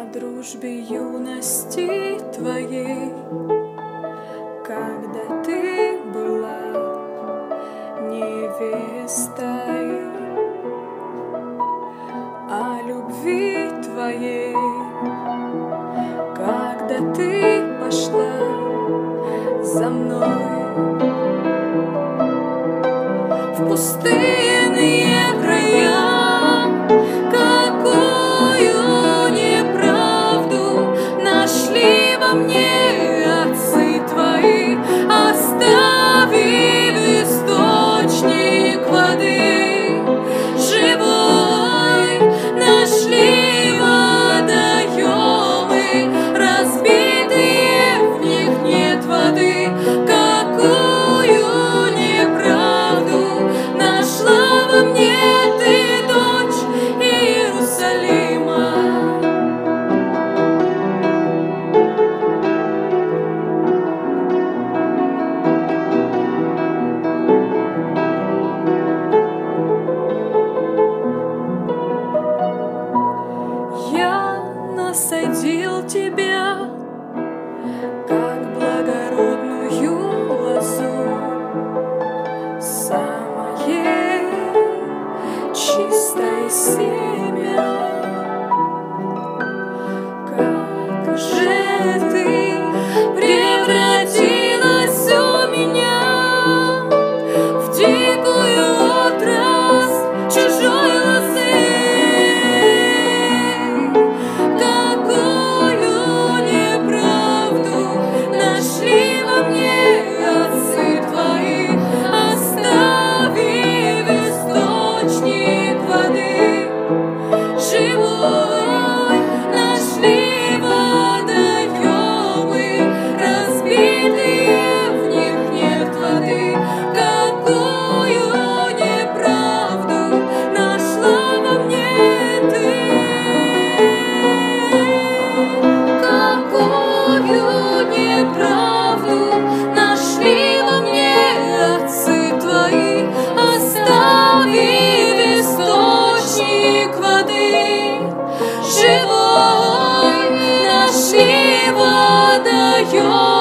дружбе юности твоей, когда ты была невестой, о любви твоей, когда ты пошла за мной в пустынные края. Какую неправду нашли во мне отцы твои, оставив источник воды живой. Нашли водоемы разбитые, в них нет воды. Какую неправду нашла во мне ты, дочь Иерусалима. Я насадил тебя, как благородную лозу, самое чистое семя. Как же ты превратилась у меня в дикую отрасль чужой лозы. Какую неправду нашли во мне отцы твои, оставив источник воды живой. Нашли водоемы разбитые, в них нет воды. Какую неправду нашла во мне ты? Какую неправду нашли во мне отцы твои, оставив источник воды живой. Нашли водоем